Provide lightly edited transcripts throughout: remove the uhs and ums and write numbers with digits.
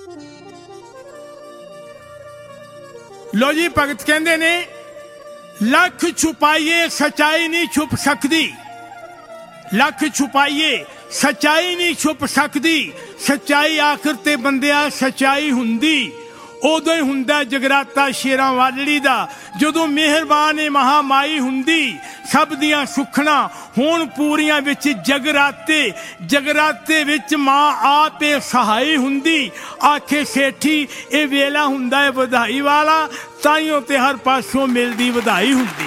लो जी भगत कहंदे ने लख छुपाइए सच्चाई नहीं छुप सकती, लख छुपाइए सच्चाई नहीं छुप सकती, सच्चाई आखिर ते बंदिया सच्चाई हुंदी उदों ही हुंदा जगराता शेरां वालड़ी दा, जदों मेहरबान महामाई हुंदी सब दियां सुखना होण पूरियां विच जगराते, जगराते विच मां आपे सहाई हुंदी, आखे सेठी ए वेला हुंदा है वधाई वाला, ताइयों ते हर पासों मिलदी वधाई हुंदी।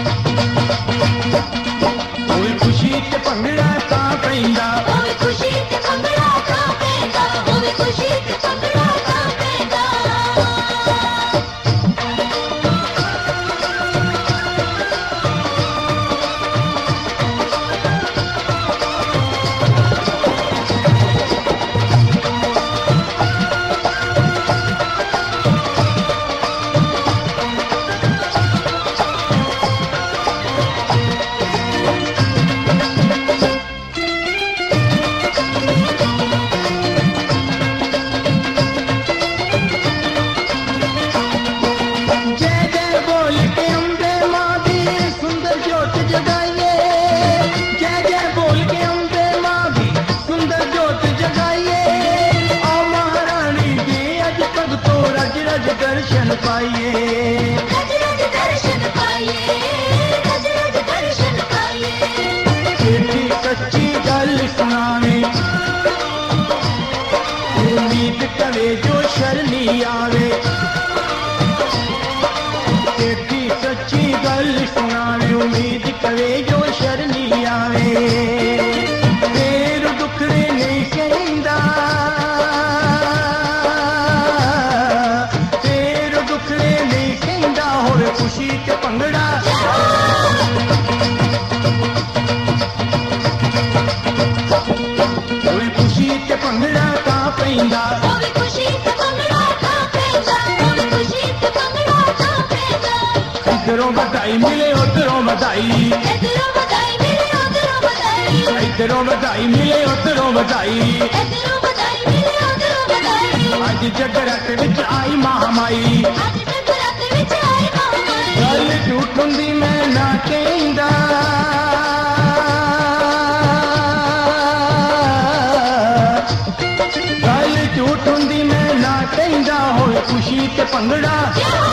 खुशी ते भंगड़ा तां पैंदा, खुशी दर्शन पाइए, रज रज दर्शन पाइए, रज रज दर्शन पाइए। सेठी सच्ची गल सुनावे, उम्मीद करे जो शरणी आवे। सेठी सच्ची गल सुनावे, उम्मीद करे जो शरणी आवे। फेर दुखड़े नहीं कहंदा, फेर दुखड़े नहीं कहंदा, होवे खुशी ते भंगड़ा। होवे खुशी ते भंगड़ा तां पैंदा, होवे खुशी ते भंगड़ा तां पैंदा, होवे खुशी ते भंगड़ा तां पैंदा। इधरों बधाई मिले उधरों बधाई, इधरों बधाई मिले उधरों बधाई, इधरों बधाई मिले उधरों बधाई। इधरों बधाई मिले उधरों बधाई। अज जगरत विच आई महामाई, अज जगरात विच आई महामाई। गल झूठ हुंदी मैं ना कहंदा, गल झूठ हुंदी मैं ना कहंदा। होए खुशी ते भंगड़ा,